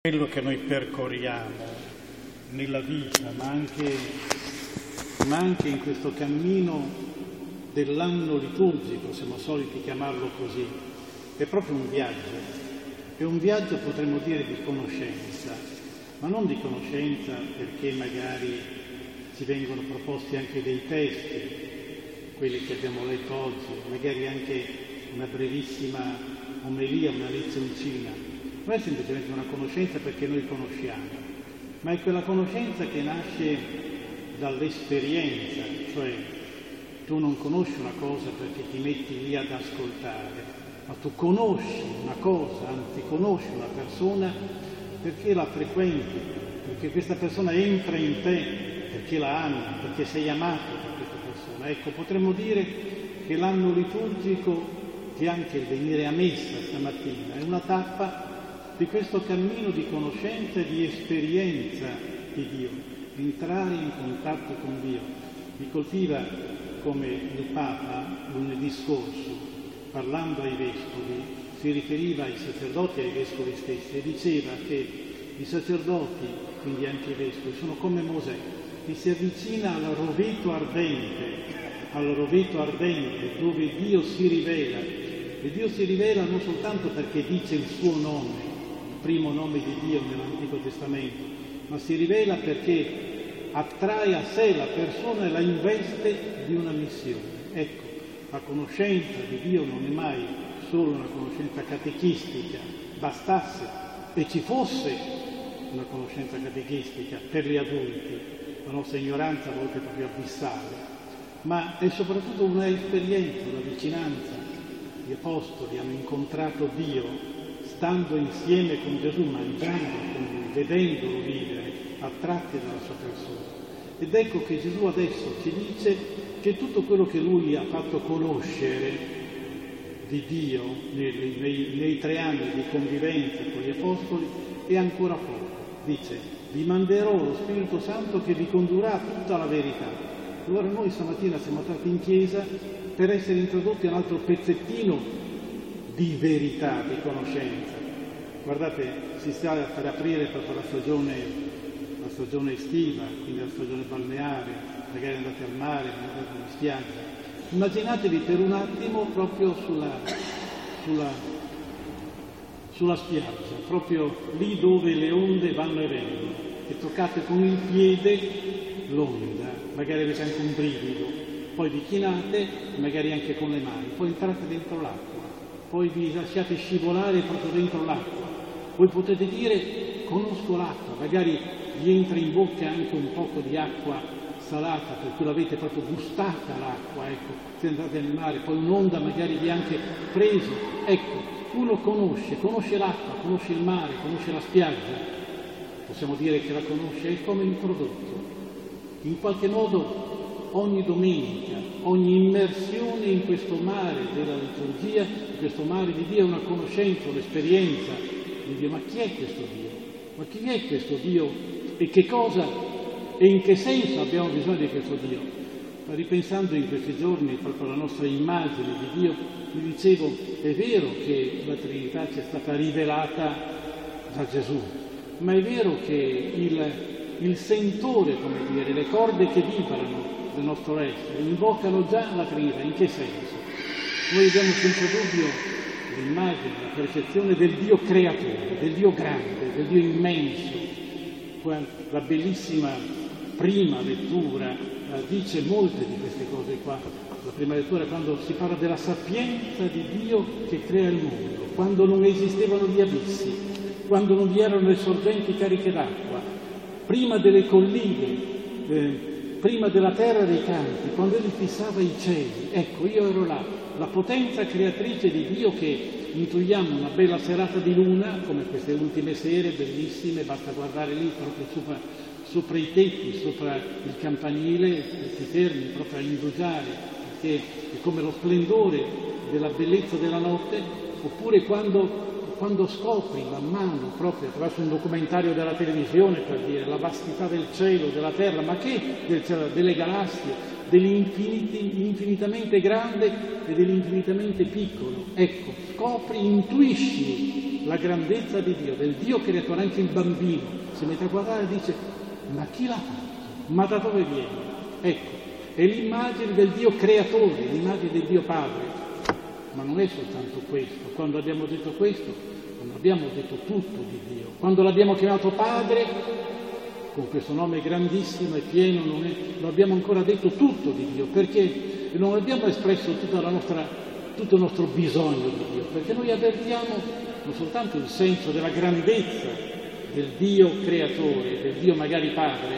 Quello che noi percorriamo nella vita, ma anche in questo cammino dell'anno liturgico, siamo soliti chiamarlo così, è proprio un viaggio. È un viaggio, potremmo dire, di conoscenza, ma non di conoscenza perché magari ci vengono proposti anche dei testi, quelli che abbiamo letto oggi, magari anche una brevissima omelia, una lezioncina. Non è semplicemente una conoscenza perché noi conosciamo, ma è quella conoscenza che nasce dall'esperienza, cioè tu non conosci una cosa perché ti metti lì ad ascoltare, ma tu conosci una cosa, anzi conosci una persona perché la frequenti, perché questa persona entra in te, perché la ami, perché sei amato da questa persona. Ecco, potremmo dire che l'anno liturgico, che anche il venire a messa stamattina, è una tappa di questo cammino di conoscenza e di esperienza di Dio, entrare in contatto con Dio. Mi colpiva come il Papa lunedì scorso, parlando ai vescovi, si riferiva ai sacerdoti e ai vescovi stessi e diceva che i sacerdoti, quindi anche i vescovi, sono come Mosè, che si avvicina al roveto ardente dove Dio si rivela. E Dio si rivela non soltanto perché dice il suo nome, primo nome di Dio nell'Antico Testamento, ma si rivela perché attrae a sé la persona e la investe di una missione. Ecco, la conoscenza di Dio non è mai solo una conoscenza catechistica, bastasse e ci fosse una conoscenza catechistica per gli adulti, la nostra ignoranza a volte è proprio abissale, ma è soprattutto una esperienza, una vicinanza. Gli apostoli hanno incontrato Dio stando insieme con Gesù, mangiando con Lui, vedendolo vivere, attratti dalla sua persona. Ed ecco che Gesù adesso ci dice che tutto quello che Lui ha fatto conoscere di Dio nei 3 anni di convivenza con gli apostoli è ancora poco. Dice, vi manderò lo Spirito Santo che vi condurrà a tutta la verità. Allora noi stamattina siamo andati in chiesa per essere introdotti a un altro pezzettino di verità, di conoscenza. Guardate, si sta per aprire proprio la stagione estiva, quindi la stagione balneare, magari andate al mare, andate in spiaggia. Immaginatevi per un attimo proprio sulla spiaggia, proprio lì dove le onde vanno e vengono, e toccate con il piede l'onda, magari avete anche un brivido, poi vi chinate, magari anche con le mani, poi entrate dentro l'acqua, poi vi lasciate scivolare proprio dentro l'acqua. Voi potete dire, conosco l'acqua, magari vi entra in bocca anche un poco di acqua salata, per cui l'avete proprio gustata l'acqua, ecco, se andate nel mare, poi un'onda magari vi ha anche preso. Ecco, uno conosce l'acqua, conosce il mare, conosce la spiaggia, possiamo dire che la conosce, è come introdotto. In qualche modo ogni domenica, ogni immersione in questo mare della liturgia, in questo mare di Dio è una conoscenza, un'esperienza di Dio. Ma chi è questo Dio? Ma chi è questo Dio? E che cosa e in che senso abbiamo bisogno di questo Dio? Ma ripensando in questi giorni proprio alla nostra immagine di Dio, mi dicevo, è vero che la Trinità ci è stata rivelata da Gesù, ma è vero che il sentore, come dire, le corde che vibrano del nostro essere, invocano già la Trinità. In che senso? Noi abbiamo senza dubbio l'immagine, la percezione del Dio creatore, del Dio grande, del Dio immenso. La bellissima prima lettura dice molte di queste cose qua. La prima lettura, quando si parla della sapienza di Dio che crea il mondo, quando non esistevano gli abissi, quando non vi erano le sorgenti cariche d'acqua, prima delle colline, prima della terra dei campi, quando Egli fissava i cieli. Ecco, io ero là, la potenza creatrice di Dio che intuiamo una bella serata di luna, come queste ultime sere, bellissime, basta guardare lì proprio sopra i tetti, sopra il campanile, si fermi proprio a indugiare, perché è come lo splendore della bellezza della notte, oppure quando quando scopri man mano, proprio attraverso un documentario della televisione, per dire, la vastità del cielo, della terra, ma che delle galassie, dell'infinitamente grande e dell'infinitamente piccolo. Ecco, scopri, intuisci la grandezza di Dio, del Dio creatore. Anche il bambino si mette a guardare e dice: ma chi l'ha fatto? Ma da dove viene? Ecco, è l'immagine del Dio creatore, l'immagine del Dio Padre. Ma non è soltanto questo. Quando abbiamo detto questo, non abbiamo detto tutto di Dio. Quando l'abbiamo chiamato Padre, con questo nome grandissimo e pieno, lo abbiamo ancora detto tutto di Dio, perché non abbiamo espresso tutto il nostro bisogno di Dio, perché noi avvertiamo non soltanto il senso della grandezza del Dio creatore, del Dio magari Padre,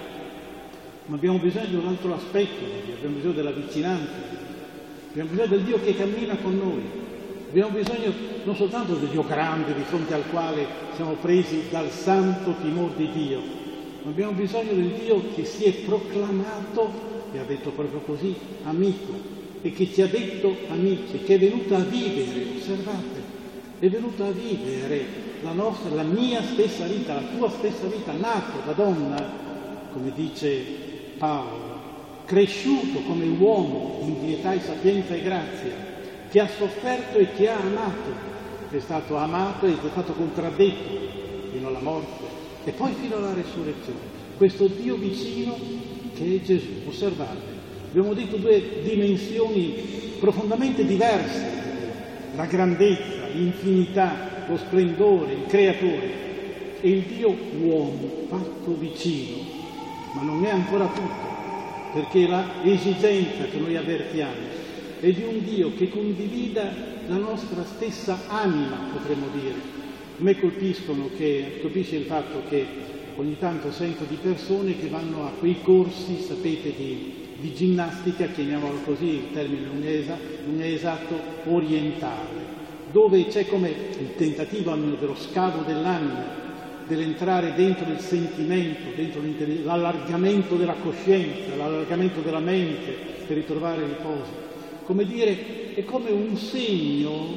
ma abbiamo bisogno di un altro aspetto di Dio, abbiamo bisogno della vicinanza di Dio. Abbiamo bisogno del Dio che cammina con noi, abbiamo bisogno non soltanto del Dio grande di fronte al quale siamo presi dal santo timore di Dio, ma abbiamo bisogno del Dio che si è proclamato, e ha detto proprio così, amico, e che ci ha detto amici, che è venuto a vivere, osservate, è venuto a vivere la mia stessa vita, la tua stessa vita, nato da donna, come dice Paolo, cresciuto come uomo in pietà e sapienza e grazia, che ha sofferto e che ha amato, che è stato amato e che è stato contraddetto fino alla morte e poi fino alla resurrezione. Questo Dio vicino che è Gesù. Osservate, abbiamo detto due dimensioni profondamente diverse: la grandezza, l'infinità, lo splendore, il creatore, e il Dio uomo fatto vicino. Ma non è ancora tutto, perché l'esigenza che noi avvertiamo è di un Dio che condivida la nostra stessa anima, potremmo dire. A me colpisce il fatto che ogni tanto sento di persone che vanno a quei corsi, sapete, di ginnastica, chiamiamolo così, il termine non è esatto, orientale, dove c'è come il tentativo almeno dello scavo dell'anima, dell'entrare dentro il sentimento, dentro l'allargamento della coscienza, l'allargamento della mente per ritrovare riposo. Come dire, è come un segno,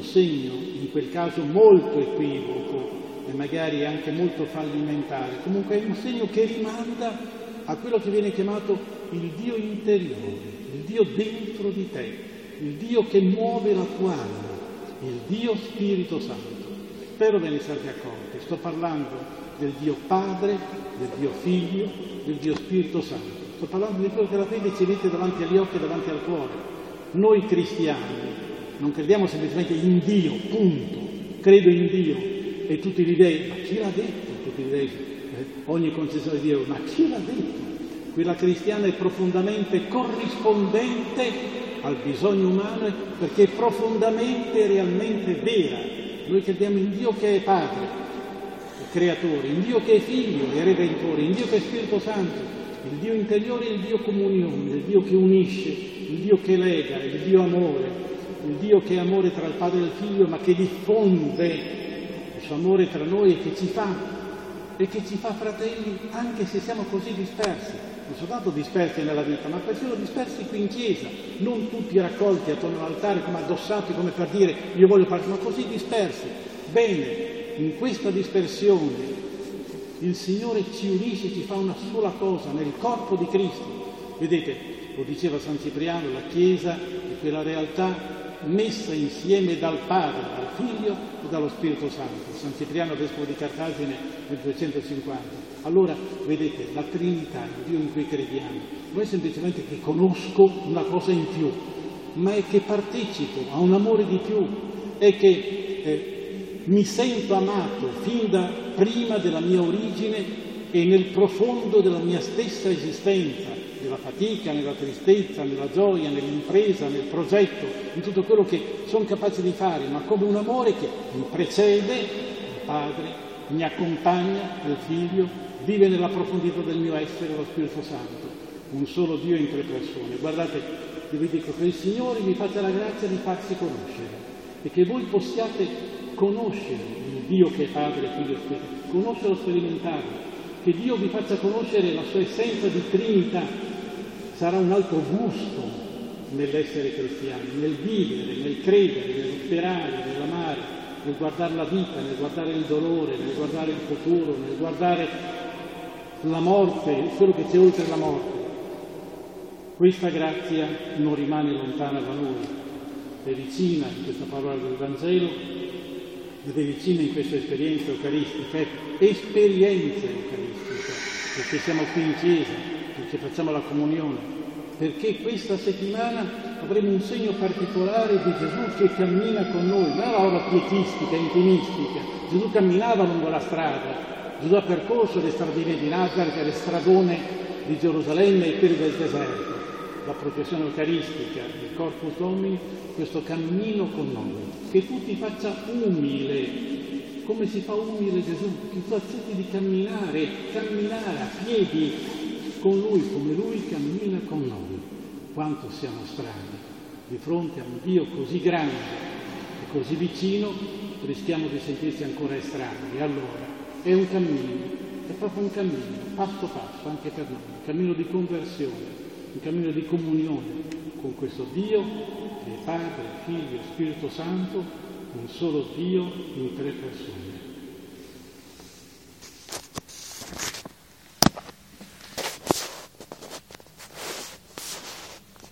in quel caso molto equivoco e magari anche molto fallimentare, comunque è un segno che rimanda a quello che viene chiamato il Dio interiore, il Dio dentro di te, il Dio che muove la tua anima, il Dio Spirito Santo. Spero ve ne siate accorti, sto parlando del Dio Padre, del Dio Figlio, del Dio Spirito Santo. Sto parlando di quello che la fede ci mette davanti agli occhi e davanti al cuore. Noi cristiani non crediamo semplicemente in Dio, punto. Credo in Dio e tutti gli dei, ma chi l'ha detto? Tutti gli dei, ogni concezione di Dio, ma chi l'ha detto? Quella cristiana è profondamente corrispondente al bisogno umano perché è profondamente e realmente vera. Noi crediamo in Dio che è Padre, il Creatore, in Dio che è Figlio e Redentore, in Dio che è Spirito Santo, il Dio interiore e il Dio comunione, il Dio che unisce, il Dio che lega, il Dio amore, il Dio che è amore tra il Padre e il Figlio, ma che diffonde il suo amore tra noi e che ci fa fratelli anche se siamo così dispersi. Non soltanto dispersi nella vita, ma persino dispersi qui in chiesa, non tutti raccolti attorno all'altare come addossati, come per dire io voglio fare, ma così dispersi. Bene, in questa dispersione il Signore ci unisce, ci fa una sola cosa nel corpo di Cristo. Vedete, lo diceva San Cipriano, la Chiesa è quella realtà messa insieme dal Padre, dal Figlio e dallo Spirito Santo. San Cipriano, vescovo di Cartagine, nel 250. Allora, vedete, la Trinità, il Dio in cui crediamo, non è semplicemente che conosco una cosa in più, ma è che partecipo a un amore di più, è che mi sento amato fin da prima della mia origine e nel profondo della mia stessa esistenza, nella fatica, nella tristezza, nella gioia, nell'impresa, nel progetto, in tutto quello che sono capace di fare, ma come un amore che mi precede, il Padre, mi accompagna, il Figlio, vive nella profondità del mio essere, lo Spirito Santo, un solo Dio in tre persone. Guardate, vi dico che il Signore vi faccia la grazia di farsi conoscere e che voi possiate conoscere il Dio che è Padre, Figlio e Spirito, conoscerlo, sperimentarlo, che Dio vi faccia conoscere la sua essenza di Trinità. Sarà un altro gusto nell'essere cristiani, nel vivere, nel credere, nello sperare, nell'amare, nel guardare la vita, nel guardare il dolore, nel guardare il futuro, nel guardare la morte, quello che c'è oltre la morte. Questa grazia non rimane lontana da noi, è vicina in questa parola del Vangelo ed è vicina in questa esperienza eucaristica, esperienza eucaristica, perché siamo qui in chiesa, perché facciamo la comunione, perché questa settimana avremo un segno particolare di Gesù che cammina con noi, non è una roba pietistica, intimistica. Gesù camminava lungo la strada, Gesù ha percorso le stradine di Nazareth, le stradone di Gerusalemme e quelle del deserto. La processione eucaristica, il Corpus Domini, questo cammino con noi, che tu ti faccia umile, come si fa umile Gesù, che tu accetti di camminare a piedi con Lui, come Lui cammina con noi. Quanto siamo strani, di fronte a un Dio così grande e così vicino, rischiamo di sentirci ancora estranei. Allora, è un cammino, è proprio un cammino, passo passo, anche per noi, un cammino di conversione, un cammino di comunione con questo Dio, che è Padre, Figlio e Spirito Santo, un solo Dio in tre persone.